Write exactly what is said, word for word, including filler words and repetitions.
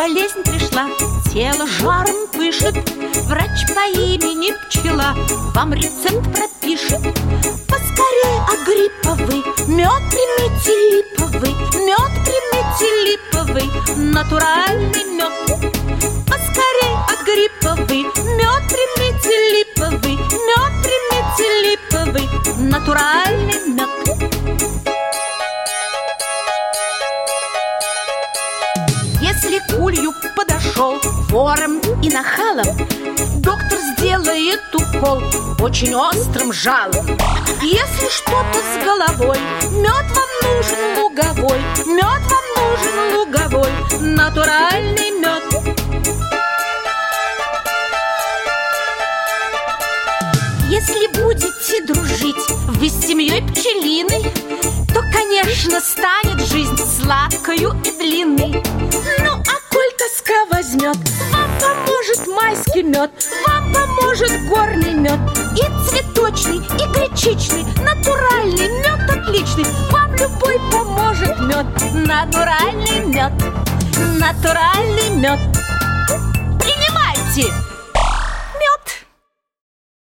болезнь пришла, тело жаром пышет, врач по имени Пчела вам рецепт пропишет. Поскорей агрипповый мед примите липовый, мед примите липовый, натуральный мед. Поскорей агрипповый мед примите липовый, мед примите липовый, натуральный мед. Если к улью подошел вором и нахалом, доктор сделает укол очень острым жалом. Если что-то с головой, мед вам нужен луговой, мед вам нужен луговой, натуральный мед. Если будете дружить вы с семьей пчелиной, то, конечно, станет жизнь сладкою и длинной. Ну, а коль тоска возьмет, вам поможет майский мед, вам поможет горный мед, и цветочный, и гречичный, натуральный мед отличный. Вам любой поможет мед, натуральный мед, натуральный мед. Принимайте!